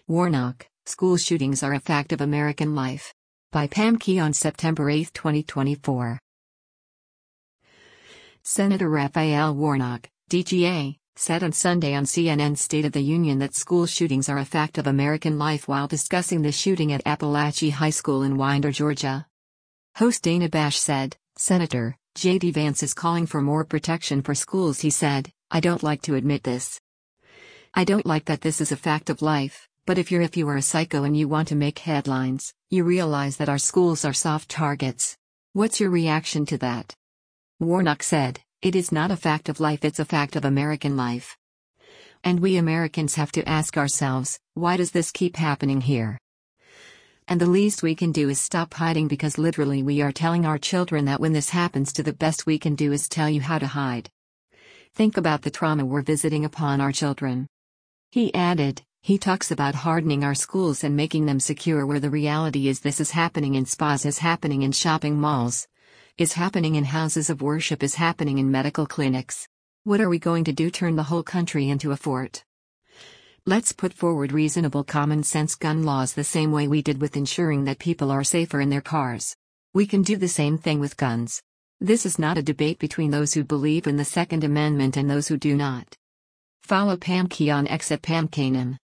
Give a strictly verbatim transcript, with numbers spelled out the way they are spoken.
Warnock, School Shootings Are a Fact of American Life. By Pam Key on September eighth, twenty twenty-four. Senator Raphael Warnock, D G A, said on Sunday on C N N's State of the Union that school shootings are a fact of American life while discussing the shooting at Appalachia High School in Winder, Georgia. Host Dana Bash said, "Senator J D Vance is calling for more protection for schools." He said, "I don't like to admit this. I don't like that this is a fact of life, but if you're if you are a psycho and you want to make headlines, you realize that our schools are soft targets. What's your reaction to that?" Warnock said, "It is not a fact of life, it's a fact of American life. And we Americans have to ask ourselves, why does this keep happening here? And the least we can do is stop hiding, because literally we are telling our children that when this happens to the best we can do is tell you how to hide. Think about the trauma we're visiting upon our children." He added, "He talks about hardening our schools and making them secure, where the reality is this is happening in spas, is happening in shopping malls, is happening in houses of worship, is happening in medical clinics. What are we going to do, turn the whole country into a fort? Let's put forward reasonable common sense gun laws the same way we did with ensuring that people are safer in their cars. We can do the same thing with guns. This is not a debate between those who believe in the Second Amendment and those who do not." Follow Pam Key on X at Pam Kanan.